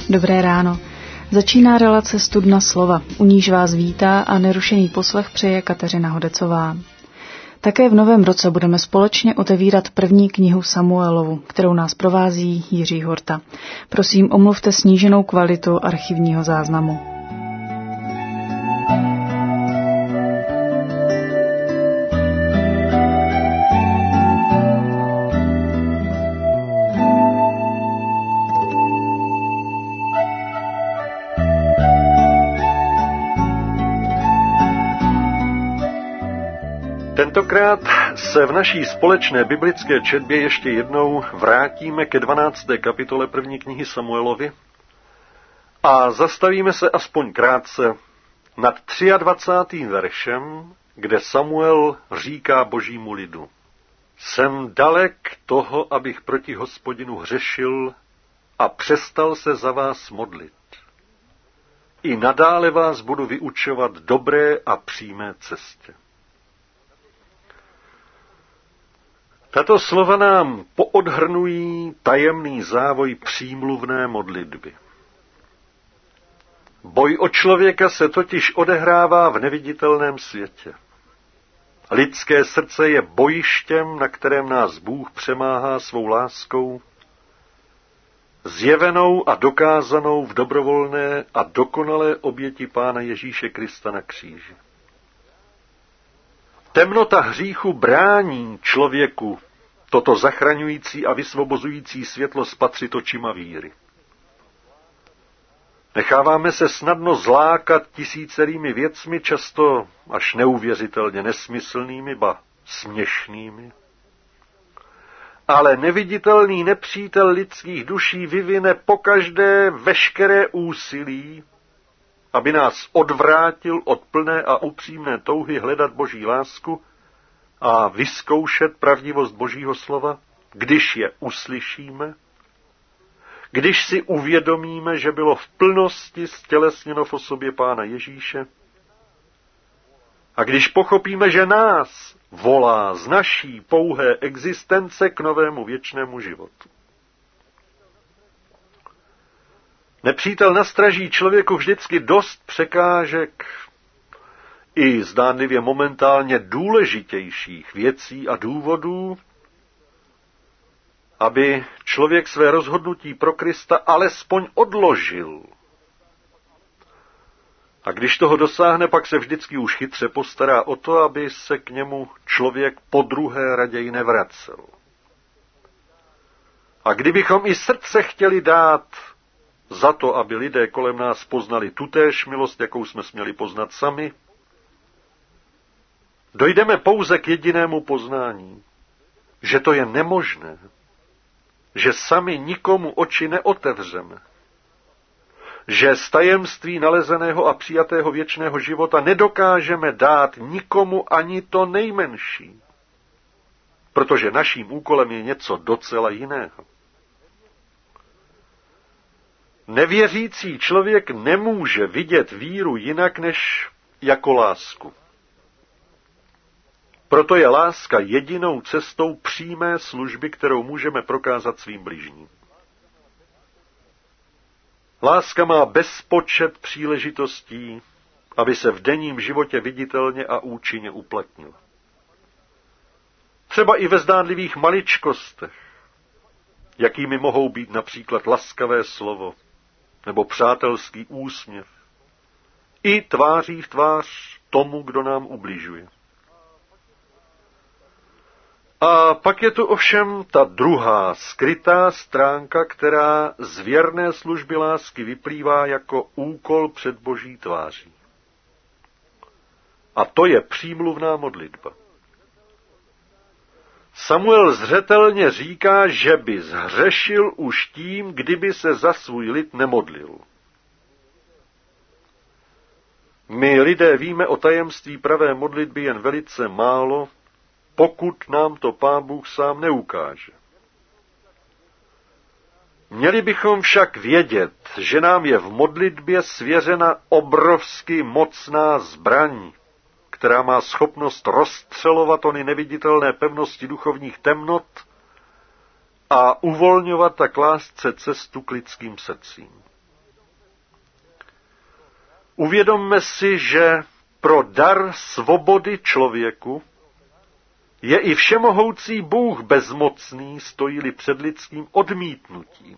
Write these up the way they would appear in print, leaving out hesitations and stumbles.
Dobré ráno. Začíná relace Studna slova, u níž vás vítá a nerušený poslech přeje Kateřina Hodecová. Také v novém roce budeme společně otevírat první knihu Samuelovu, kterou nás provází Jiří Horta. Prosím, omluvte sníženou kvalitu archivního záznamu. Tentokrát se v naší společné biblické četbě ještě jednou vrátíme ke 12. kapitole první knihy Samuelovy a zastavíme se aspoň krátce nad 23. veršem, kde Samuel říká božímu lidu: Jsem dalek toho, abych proti Hospodinu hřešil a přestal se za vás modlit. I nadále vás budu vyučovat dobré a přímé cestě. Tato slova nám poodhrnují tajemný závoj přímluvné modlitby. Boj o člověka se totiž odehrává v neviditelném světě. Lidské srdce je bojištěm, na kterém nás Bůh přemáhá svou láskou, zjevenou a dokázanou v dobrovolné a dokonalé oběti Pána Ježíše Krista na kříži. Temnota hříchu brání člověku toto zachraňující a vysvobozující světlo spatřit očima víry. Necháváme se snadno zlákat tisícerými věcmi, často až neuvěřitelně nesmyslnými, ba směšnými. Ale neviditelný nepřítel lidských duší vyvine pokaždé veškeré úsilí, aby nás odvrátil od plné a upřímné touhy hledat Boží lásku a vyzkoušet pravdivost Božího slova, když je uslyšíme, když si uvědomíme, že bylo v plnosti stělesněno v osobě Pána Ježíše, a když pochopíme, že nás volá z naší pouhé existence k novému věčnému životu. Nepřítel nastraží člověku vždycky dost překážek i zdánlivě momentálně důležitějších věcí a důvodů, aby člověk své rozhodnutí pro Krista alespoň odložil. A když toho dosáhne, pak se vždycky už chytře postará o to, aby se k němu člověk podruhé raději nevracel. A kdybychom i srdce chtěli dát za to, aby lidé kolem nás poznali tutéž milost, jakou jsme směli poznat sami, dojdeme pouze k jedinému poznání, že to je nemožné, že sami nikomu oči neotevřeme, že z tajemství nalezeného a přijatého věčného života nedokážeme dát nikomu ani to nejmenší, protože naším úkolem je něco docela jiného. Nevěřící člověk nemůže vidět víru jinak než jako lásku. Proto je láska jedinou cestou přímé služby, kterou můžeme prokázat svým bližním. Láska má bezpočet příležitostí, aby se v denním životě viditelně a účinně uplatnila. Třeba i ve zdánlivých maličkostech, jakými mohou být například laskavé slovo nebo přátelský úsměv, i tváří v tvář tomu, kdo nám ubližuje. A pak je tu ovšem ta druhá, skrytá stránka, která z věrné služby lásky vyplývá jako úkol před Boží tváří. A to je přímluvná modlitba. Samuel zřetelně říká, že by zhřešil už tím, kdyby se za svůj lid nemodlil. My lidé víme o tajemství pravé modlitby jen velice málo, pokud nám to Pán Bůh sám neukáže. Měli bychom však vědět, že nám je v modlitbě svěřena obrovsky mocná zbraň, která má schopnost rozstřelovat ony neviditelné pevnosti duchovních temnot a uvolňovat tak lásce cestu k lidským srdcím. Uvědomme si, že pro dar svobody člověku je i všemohoucí Bůh bezmocný, stojí-li před lidským odmítnutím.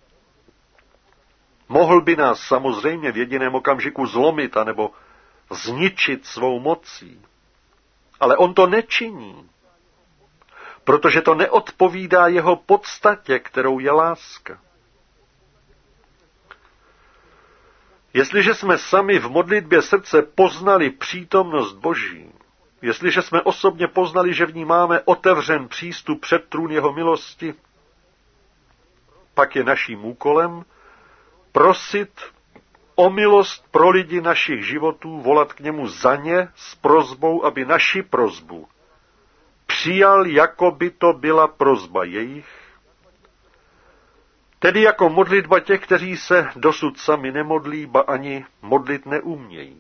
Mohl by nás samozřejmě v jediném okamžiku zlomit anebo zničit svou mocí, ale on to nečiní, protože to neodpovídá jeho podstatě, kterou je láska. Jestliže jsme sami v modlitbě srdce poznali přítomnost Boží, jestliže jsme osobně poznali, že v ní máme otevřen přístup před trůn jeho milosti, pak je naším úkolem prosit o milost pro lidi našich životů, volat k němu za ně s prosbou, aby naši prosbu přijal, jako by to byla prosba jejich, tedy jako modlitba těch, kteří se dosud sami nemodlí, ba ani modlit neumějí.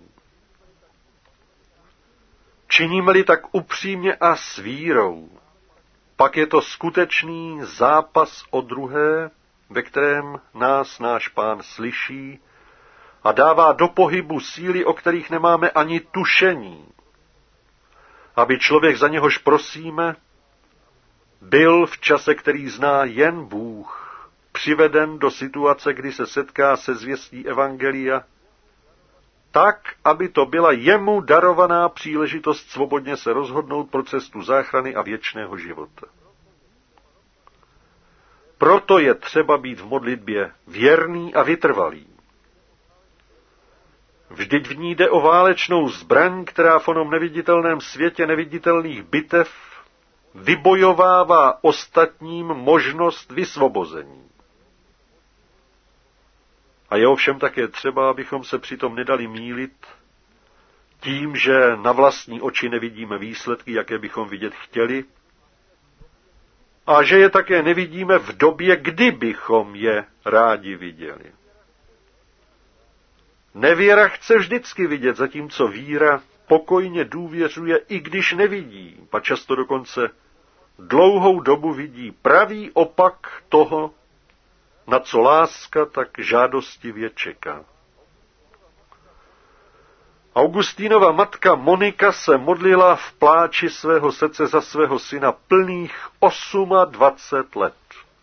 Činíme-li tak upřímně a s vírou, pak je to skutečný zápas o druhé, ve kterém nás náš Pán slyší a dává do pohybu síly, o kterých nemáme ani tušení, aby člověk, za něhož prosíme, byl v čase, který zná jen Bůh, přiveden do situace, kdy se setká se zvěstí evangelia, tak, aby to byla jemu darovaná příležitost svobodně se rozhodnout pro cestu záchrany a věčného života. Proto je třeba být v modlitbě věrný a vytrvalý. Vždyť v ní jde o válečnou zbraň, která v onom neviditelném světě neviditelných bitev vybojovává ostatním možnost vysvobození. A je ovšem také třeba, abychom se přitom nedali mýlit tím, že na vlastní oči nevidíme výsledky, jaké bychom vidět chtěli, a že je také nevidíme v době, kdy bychom je rádi viděli. Nevěra chce vždycky vidět, zatímco víra pokojně důvěřuje, i když nevidí, a často dokonce dlouhou dobu vidí pravý opak toho, na co láska tak žádostivě čeká. Augustínova matka Monika se modlila v pláči svého srdce za svého syna plných 28 let.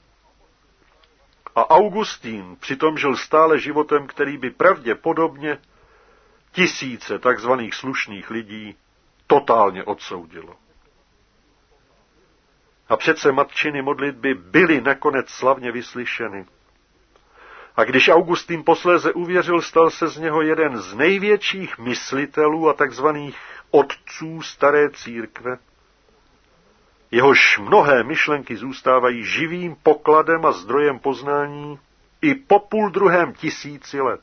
A Augustín přitom žil stále životem, který by pravděpodobně tisíce takzvaných slušných lidí totálně odsoudilo. A přece matčiny modlitby byly nakonec slavně vyslyšeny. A když Augustín posléze uvěřil, stal se z něho jeden z největších myslitelů a takzvaných otců staré církve. Jehož mnohé myšlenky zůstávají živým pokladem a zdrojem poznání i po 2,5 tisíci let.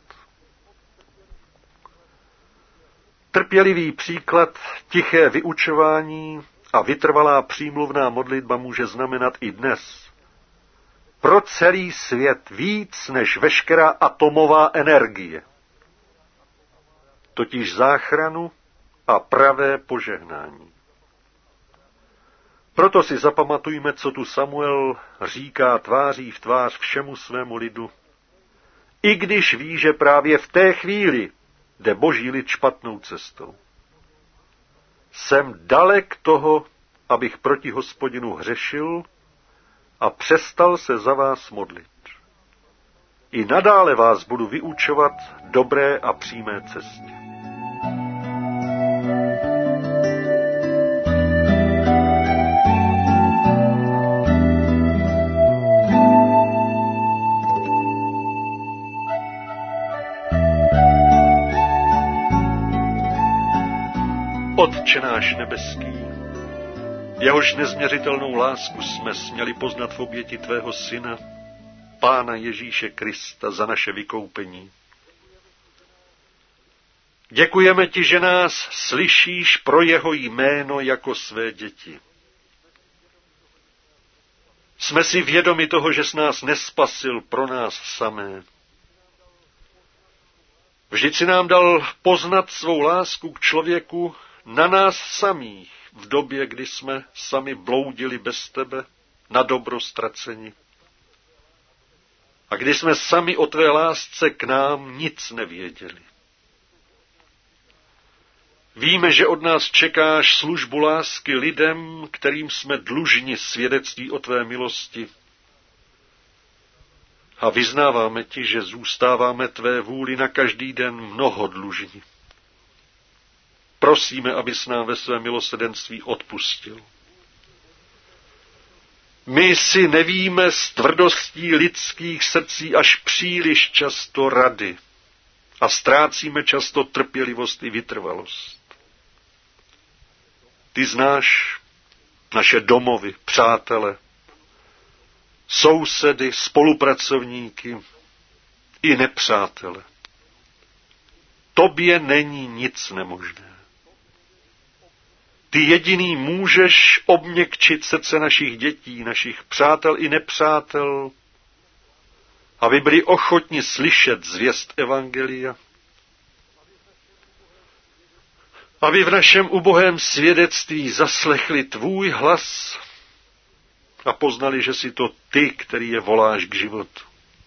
Trpělivý příklad, tiché vyučování a vytrvalá přímluvná modlitba může znamenat i dnes pro celý svět víc než veškerá atomová energie, totiž záchranu a pravé požehnání. Proto si zapamatujme, co tu Samuel říká tváří v tvář všemu svému lidu, i když ví, že právě v té chvíli jde boží lid špatnou cestou. Jsem dalek toho, abych proti Hospodinu hřešil a přestal se za vás modlit. I nadále vás budu vyučovat dobré a přímé cestě. Otče náš nebeský, jehož nezměřitelnou lásku jsme směli poznat v oběti tvého syna, Pána Ježíše Krista, za naše vykoupení. Děkujeme ti, že nás slyšíš pro jeho jméno jako své děti. Jsme si vědomi toho, že jsi nás nespasil pro nás samé. Vždyť si nám dal poznat svou lásku k člověku na nás samých, v době, kdy jsme sami bloudili bez tebe, na dobro ztraceni. A kdy jsme sami o tvé lásce k nám nic nevěděli. Víme, že od nás čekáš službu lásky lidem, kterým jsme dlužni svědectví o tvé milosti. A vyznáváme ti, že zůstáváme tvé vůli na každý den mnoho dlužni. Prosíme, abys nám ve své milosrdenství odpustil. My si nevíme s tvrdostí lidských srdcí až příliš často rady a ztrácíme často trpělivost i vytrvalost. Ty znáš naše domovy, přátele, sousedy, spolupracovníky i nepřátele. Tobě není nic nemožné. Ty jediný můžeš obměkčit srdce našich dětí, našich přátel i nepřátel, aby byli ochotni slyšet zvěst evangelia, aby v našem ubohém svědectví zaslechli tvůj hlas a poznali, že jsi to ty, který je voláš k životu.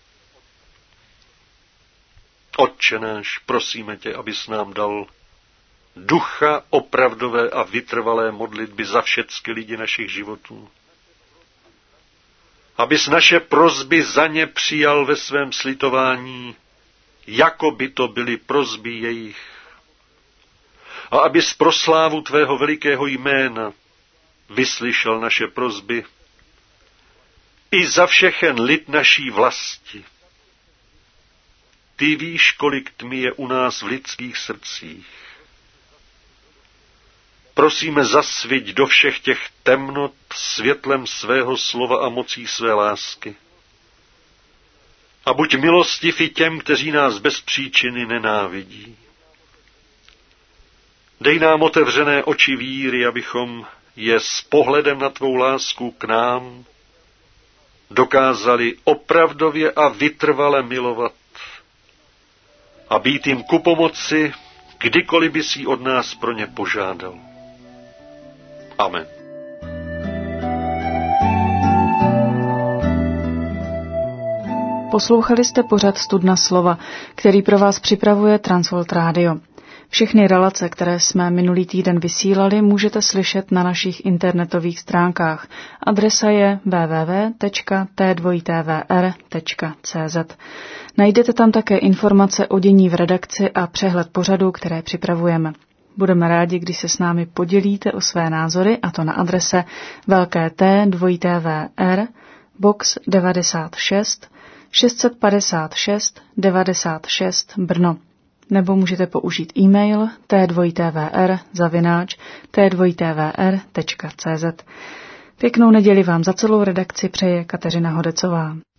Otče náš, prosíme tě, abys nám dal ducha opravdové a vytrvalé modlitby za všechny lidi našich životů. Abys naše prosby za ně přijal ve svém slitování, jako by to byly prosby jejich. A abys pro slávu tvého velikého jména vyslyšel naše prosby i za všechen lid naší vlasti. Ty víš, kolik tmy je u nás v lidských srdcích. Prosíme, zasviť do všech těch temnot světlem svého slova a mocí své lásky. A buď milostiv i těm, kteří nás bez příčiny nenávidí. Dej nám otevřené oči víry, abychom je s pohledem na tvou lásku k nám dokázali opravdově a vytrvale milovat a být jim ku pomoci, kdykoliv by si od nás pro ně požádal. Amen. Poslouchali jste pořad Studna slova, který pro vás připravuje Transworld Radio. Všechny relace, které jsme minulý týden vysílali, můžete slyšet na našich internetových stránkách. Adresa je www.t2tvr.cz. Najdete tam také informace o dění v redakci a přehled pořadů, které připravujeme. Budeme rádi, když se s námi podělíte o své názory, a to na adrese velké T2TVR, box 96, 656 96 Brno. Nebo můžete použít e-mail t2tvr@t2tvr.cz. Pěknou neděli vám za celou redakci přeje Kateřina Hodecová.